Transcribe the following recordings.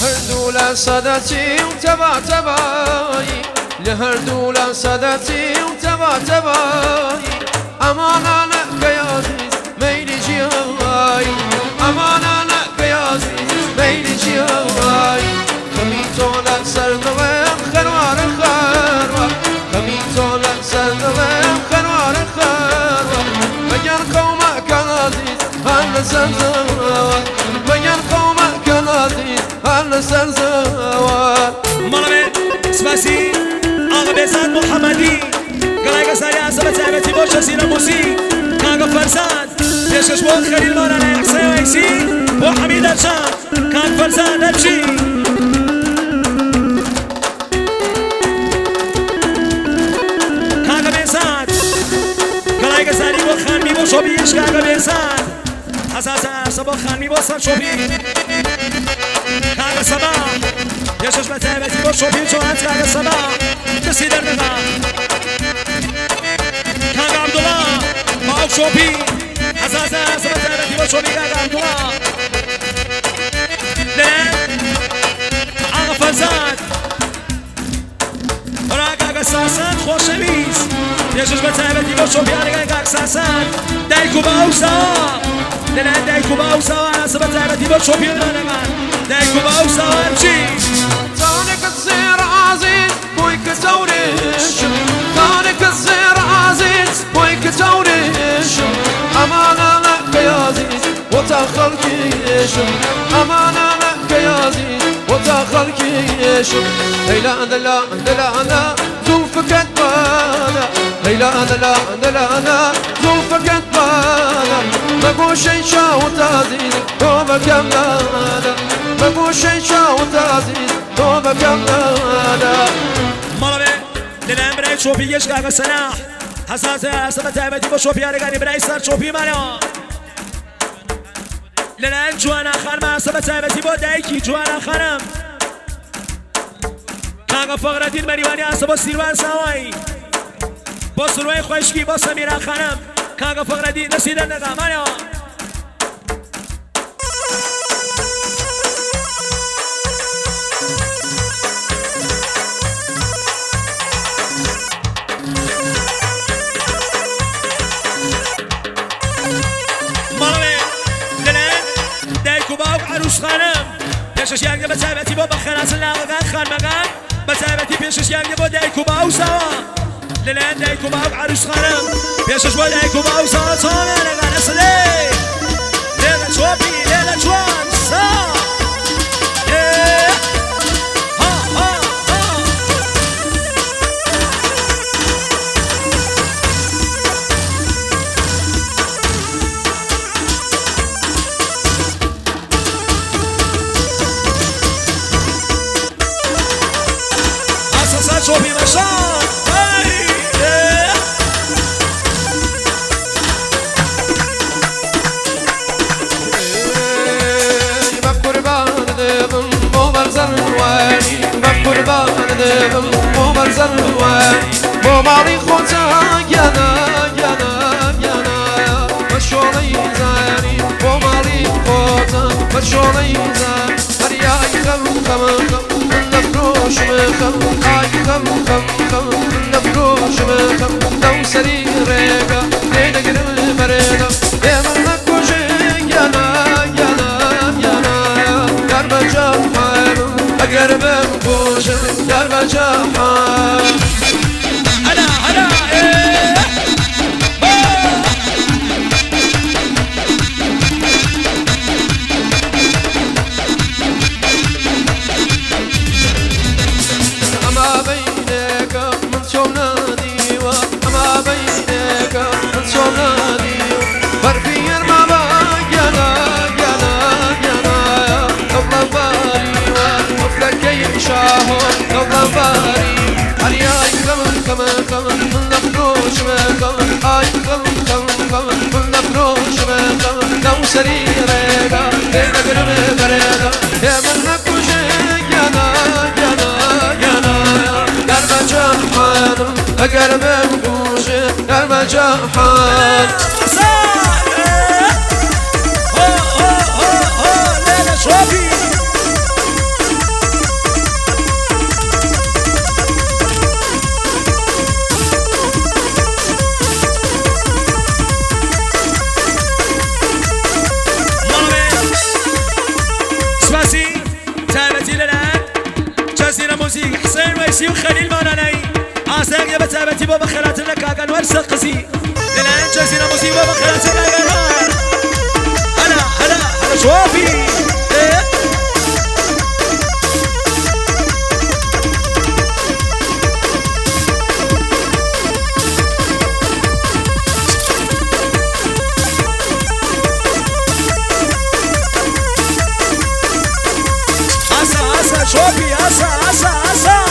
لهردولا صدتي وتبع تبعي لهردولا صدتي وتبع تبعي أمانة لك يا عزيز ميلي جياي أمانة لك يا عزيز ميلي جياي خميتو لك سردوين خروار خروار خميتو لك سردوين خروار خروار بجن قومك عزيز هل سرزوار بجن قومك عزيز هل سرزوار مرمي سباسي بيزاد محمدي قلايقة ساريا سبت عبتي بوشة سينا موسي كاقا فرزان ليش بوت خليل مولانا حسين ويسي بو حميد الشام كان فرزان نمشي كاقا بيزاد قلايقة ساري بو خانمي بو شوبيش كاقا بيزاد حساسا سبو خانمي بو سر شوبي كاقا سبا ليش بوت عبتي بو شوبي شوهات كاقا سبا تسي در نظام كاقا عبدالله معاك شوبي حساسا سبت عبتي بو شوبي كاقا عبدالله لين آقا فرزاد ورا كاقا ساسان خوشویز يشوش بت عبتي بو شوبي على كاقا ساسان دايكو باوسا لين دايكو باوسا سبت عبتي بو شوبي دايكو باوسا امشي تانك الزير عزيز بويك توريش تانك الزير عزيز بويك توريش أمانة لك يا عزيز وتأخر كيش أمانة لك يا عزيز وتأخر كيش هيلا لا لا لا زوفك تبالا هيلا لا لا لا زوفك تبالا مقو شي شاوت عزيز دوبك يملالا مقو شي شاوت عزيز دوبك يملالا مرمي لنام براي شوبي يش كاقا سلاح حساسة سبت عبتي بو شوبي أرقاني براي سر شوبي مانا لنام جوانا خانم سبت عبتي بو دايكي جوانا خانم كاقا فقر الدين مريواني بو سيروان ساواي بو سروي خوشكي بو سميرا خانم كاقا فقر الدين نسيدن نقا مانا عروس خانم پیشش یانگه بتابتی با بخناس لاغان خان مقام بتابتی پیشش یانگه با دایکو با اوسا للان دایکو با عروس خانم پیشش با دایکو با اوسا تانه لگان اسلی لیلا چوبی لیلا چوان سا شوفي مشان بقربان ذبم مو برزن واني بقربان ذبم مو برزن واني مو مالي خوتا يانا يانا يانا مشولي زاني مو مالي خوتا مشولي زاني هرياي خم خم خم نفروش مخم آي خم خم خم نفروش مخم لو سري ريقا لينا قرم مرينا يا من نكوشي يانا يانا يانا قرب جحام أقرب بوش قرب جحام هلا هلا لو سريرك بين قلب بريدة يا من نكوشي يانا يانا يانا قلب جحان قلب بوشي قلب جحان ليلة شوفي موزيك حسين ويسي وخليل ماناني عساق يا بتابتي بابا خلات لك اقل ورسق قسي للعين جزينا موسيقى بابا خلات لك اقل هلا شوفي شوفي عسا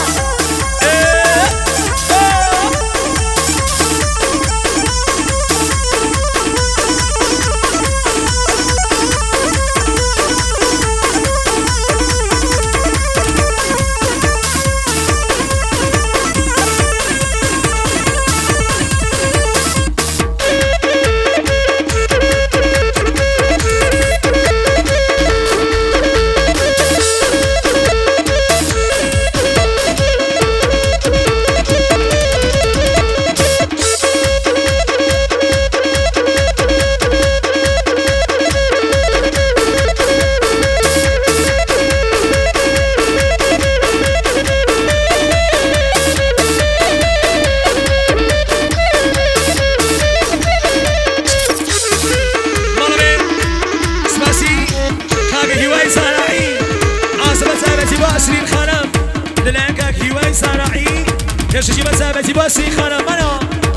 شجي مسابتي باسي خانا منا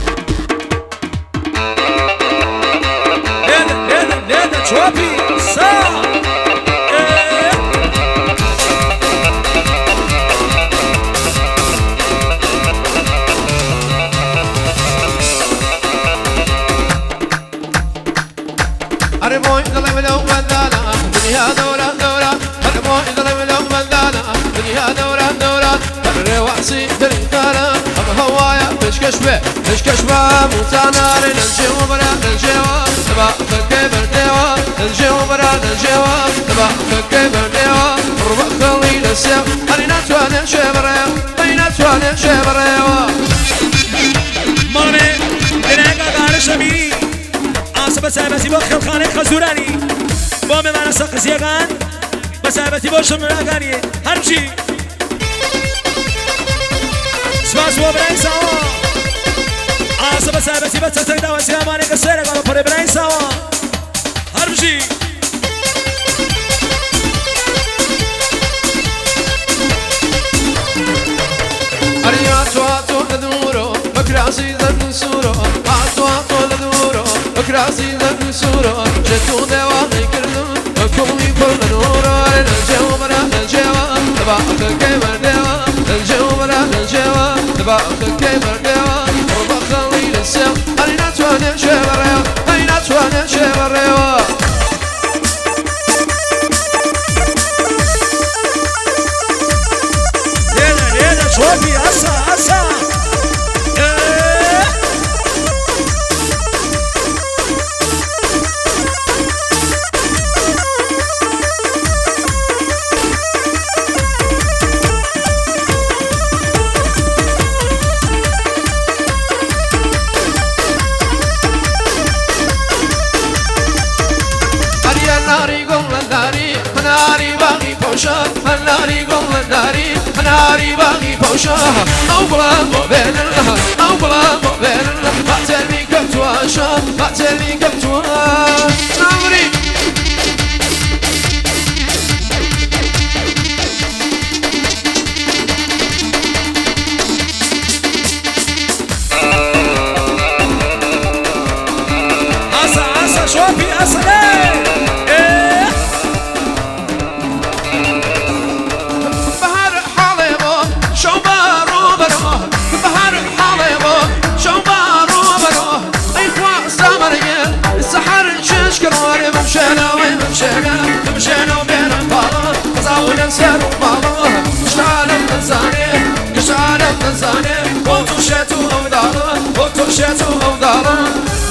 ليدا شوفي سا أربعين ظلم لو بدانا دنيا دورة أربعين ظلم لو بدانا دنيا دورة الرواسي دريتانا أما هوايا مش كشبة موتانا ننجيو برا ننجيوا نبا فكي برديوا ننجيو برا ننجيوا نبا فكي برديوا ربع خلي نسيا أرينا تواني شبريوا أرينا تواني شبريوا مامي لنهاك قارش أمي عاصبة سابتي بخل خانق خزوراني بومي معنا ساق زيغان بسابتي بوشم راغاني هرمشي سواس وبراين سوا عاصبة سابتي بتتك دوا سياماني قصيرة قالوا بري براين سوا هرمشي أرياتو لدورو بكراسي ذن سورو عطو لدورو بكراسي ذن سورو جتو دواني كردو وكومي كل نورو ننجيو برا ننجيوا نبا فكي برديوا ننجيو برا ننجيوا نبا فكي برديوا ربا خلي نسيو أرينا تواني شبريوا أرينا تواني شبريوا ليدا شوفي عسا ناري باقي فوشاها أو بلا مبينها أو بلا مبينها بعتلي كبتواشا بعتلي كبتواش نامري عسا شوفي عسا مشينا بين البابا قصاونا نسيرو بابا قشعنا بنزاني وتوشيتو أودارا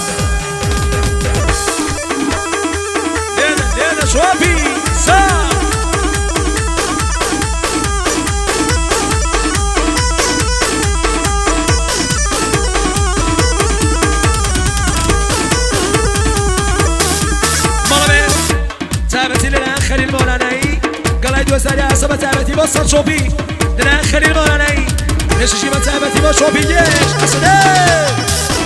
لينا شوفي سا خليل مولاناي قال هيدو ساري عصبة تعبتي بصر شوفي دلان خليل مولاني ليش شي ما تعبتي ما شوفي جيش أسدي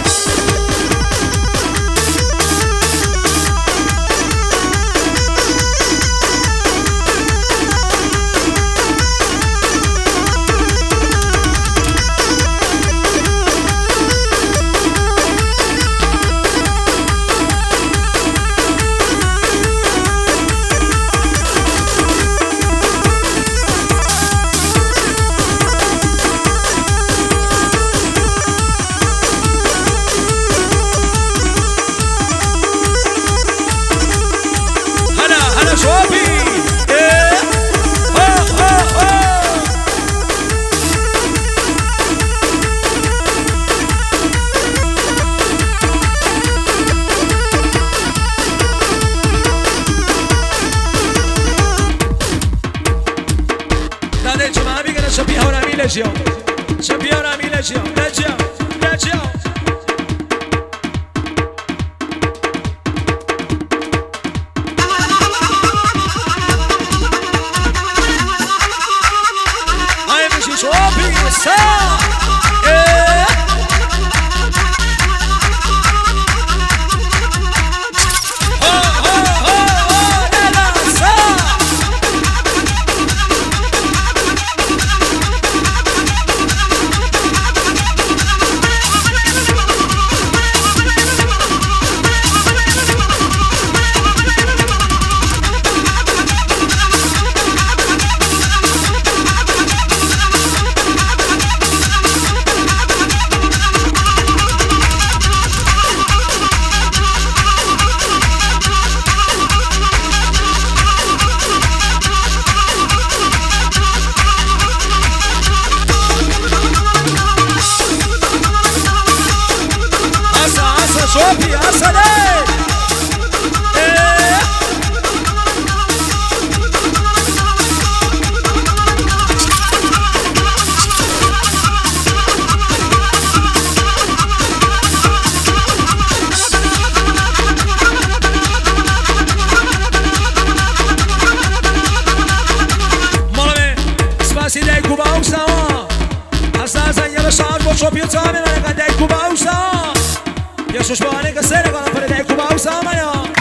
شبيه رامي لجيو لجيو لجيو هاي مشي شوفي الساعة شوفي يا سلام مالمي سباسي دايكو باوسا حساسا يلا شعب وشوفي تعمل انا قد دايكو باوسا يا شوشباني كسرك انا فريدايكو باوسا مايا